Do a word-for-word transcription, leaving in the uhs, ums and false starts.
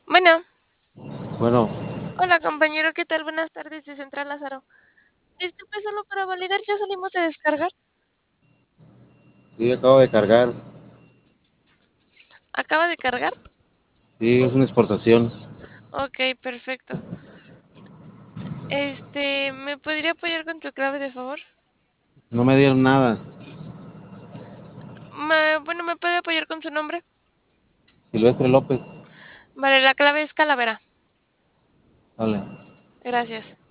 Bueno, Bueno, hola compañero, ¿qué tal? Buenas tardes de Central Lázaro. Disculpe, solo para validar, ¿ya salimos de descargar? sí, acabo de cargar. ¿Acaba de cargar? Sí, es una exportación. Ok, perfecto. Este, ¿me podría apoyar con tu clave de favor? No me dieron nada. Ma- bueno, ¿me puede apoyar con su nombre? Silvestre López. Vale, la clave es calavera. Vale. Gracias.